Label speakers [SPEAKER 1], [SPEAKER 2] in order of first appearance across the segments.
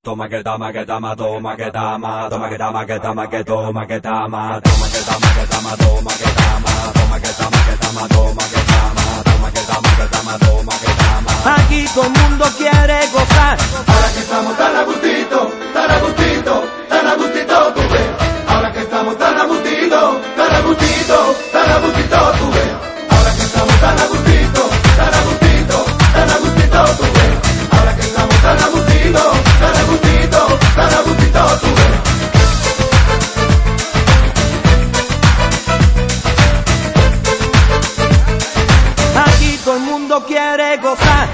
[SPEAKER 1] Toma que tama, que tama, toma que tama, toma que tama, que tama, que toma que tama, toma que tama, que tama, toma que tama, toma que tama, que tama, toma que tama, toma que tama, que tama, toma que tama.
[SPEAKER 2] Aquí todo el mundo quiere gozar.
[SPEAKER 3] Ahora que estamos tan a gustito, tan a gustito, tan a gustito, tú ves. Ahora que estamos tan a gustito, tan a gustito, tan a gustito, tú ves. Ahora que estamos tan a gustito, tan a gustito, tan a gustito, tú ves. Ahora que estamos tan a gustito, tan a gustito, tan a gustito, tú ves.
[SPEAKER 2] Aquí todo el mundo quiere gozar.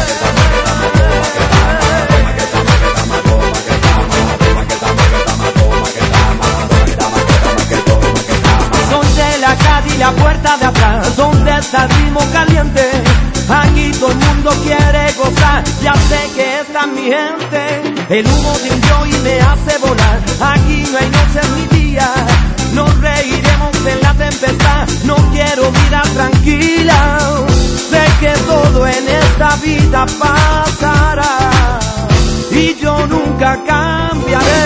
[SPEAKER 2] Son de la calle y la puerta de atrás, donde está el ritmo caliente. Aquí todo el mundo quiere gozar, ya sé que esta es mi gente. El humo de un joy me hace volar. Aquí no hay noches ni días, nos reiremos en la tempestad. No quiero vida tranquila, sé que todo en esta vida pasará y yo nunca cambiaré.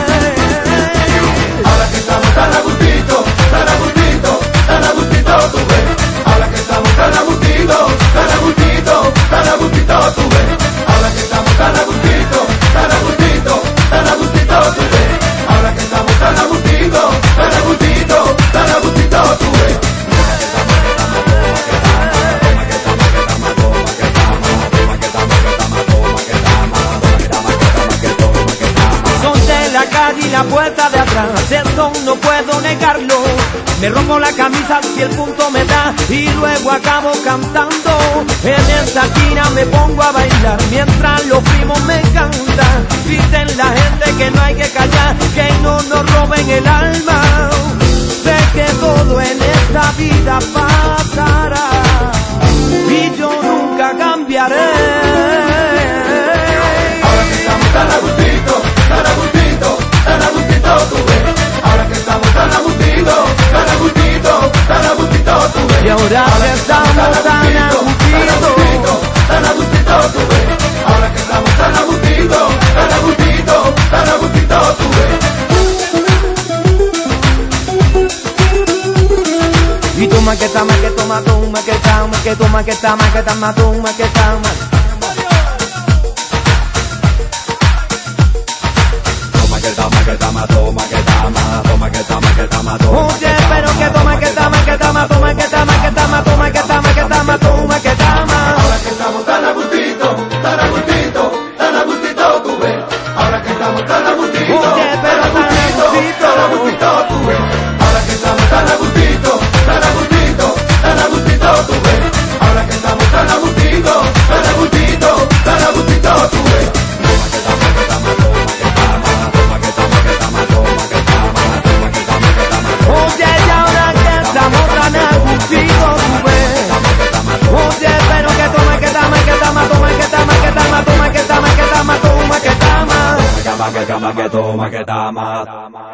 [SPEAKER 3] Ahora que estamos tan a gustito, tan a gustito, tan a gustito, tú ves. Ahora que estamos tan a gustito, tan a gustito, tan a gustito, tú ves. Ahora que estamos tan a gustito, tan a gustito, tan a gustito, tú ves. Ahora que estamos tan a gustito, tan a gustito, tan a gustito, tú ves.
[SPEAKER 2] Son de la calle y la puerta de atrás, eso no puedo negarlo. Me rompo la camisa si el punto me da y luego acabo cantando. En esta esquina me pongo a bailar mientras los primos me cantan. Dicen la gente que no hay que callar, que no nos roben el alma. Sé que todo en esta vida pasará y yo nunca cambiaré.
[SPEAKER 3] Ahora que estamos tan a gustito, tan a gustito, tan a gustito, tú ves. Ahora que estamos tan a gustito, tan a gustito, tan a gustito, tú ves.
[SPEAKER 2] Y ahora que estamos tan a gustito,
[SPEAKER 3] tan a gustito, tú ves. Ahora que estamos tan a gustito, tan a gustito, tan a gustito, tú ves.
[SPEAKER 2] y toma que tama, que toma, toma que tama, que toma que tama, que tama, toma que tama.
[SPEAKER 1] Toma que tama, que tama, toma que tama, toma que tama, que tama, toma.
[SPEAKER 2] Oye, pero que toma que tama, que tama, toma que tama, que tama, toma que tama, que tama, toma que tama.
[SPEAKER 3] Ahora que estamos tan a gustito, tan a gustito, tan a gustito, tú ves. Ahora que estamos tan a gustito,
[SPEAKER 2] Oye, pero
[SPEAKER 3] tan a gustito, tú ves. Ahora que estamos tan a gustito, tan a gustito, tan a gustito, tú ves. Ahora que estamos tan a gustito, tan a gustito, tan a gustito, tú ves.
[SPEAKER 2] Oye, y ahora que estamos tan a gustito, tú ves. Oye, pero que toma que tama, que tama, toma que tama, que tama, toma que tama, que tama, toma que tama.
[SPEAKER 1] Que tama, que tama, que toma que tama.